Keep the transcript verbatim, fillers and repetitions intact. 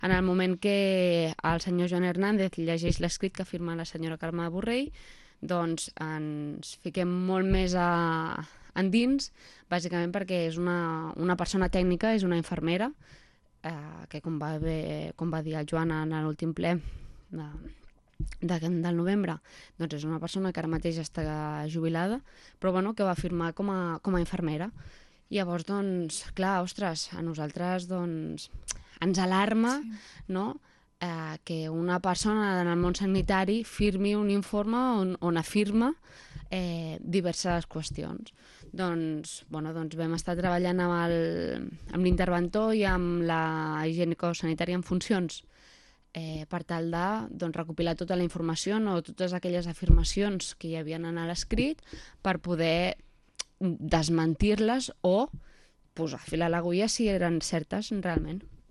En el moment que el senyor Joan Hernández llegeix l'escrit que firma la senyora Carme Borrell, doncs ens fiquem molt més a, endins, bàsicament perquè és una, una persona tècnica, és una infermera, eh, que com va, bé, com va dir el Joan en l'últim ple de, de, del novembre, doncs és una persona que ara mateix està jubilada, però bueno, que va firmar com a, com a infermera. I llavors, doncs, clar, ostres, a nosaltres doncs, ens alarma, sí, no?, eh, que una persona en el món sanitari firmi un informe on, on afirma eh, diverses qüestions. Doncs, bueno, doncs vam estar treballant amb el- amb l'interventor i amb la higiènico-sanitària en funcions eh, per tal de doncs, recopilar tota la informació, no, totes aquelles afirmacions que hi havia en l'escrit per poder desmentir-les o posar fil a l'agulla si eren certes realment.